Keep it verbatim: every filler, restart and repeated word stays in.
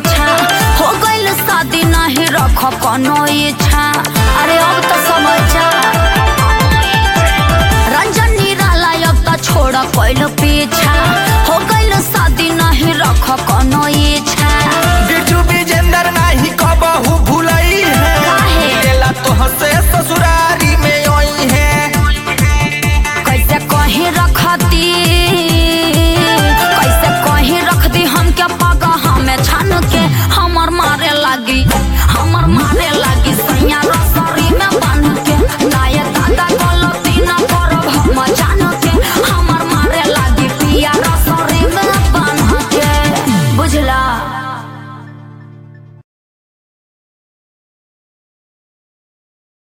पीछा हो गइल शादी नहीं रख कोनो इच्छा। अरे अब तो समझ जा रंजन निराला अब तो छोड़ कोइल पीछा हो गइल शादी नहीं रख कोनो इच्छा। बिरजू विजेंद्र नहीं कबहू भूलई है लेला तो हसे ससुरारी में आई है। कैसे कहीं रखती कैसे कहीं रख दी हम क्या पागा हमें छान के हमर मारे लगी हमर मारे